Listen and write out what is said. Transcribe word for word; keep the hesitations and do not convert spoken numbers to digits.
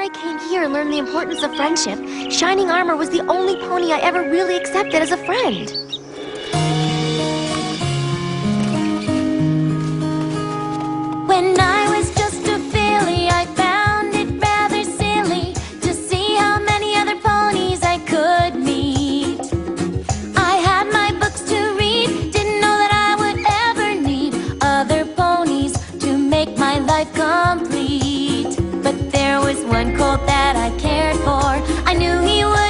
I came here and learned the importance of friendship, Shining Armor was the only pony I ever really accepted as a friend. When I was just a filly, I found it rather silly to see how many other ponies I could meet. I had my books to read, didn't know that I would ever need other ponies to make my life complete. But there was one colt that I cared for, I knew he would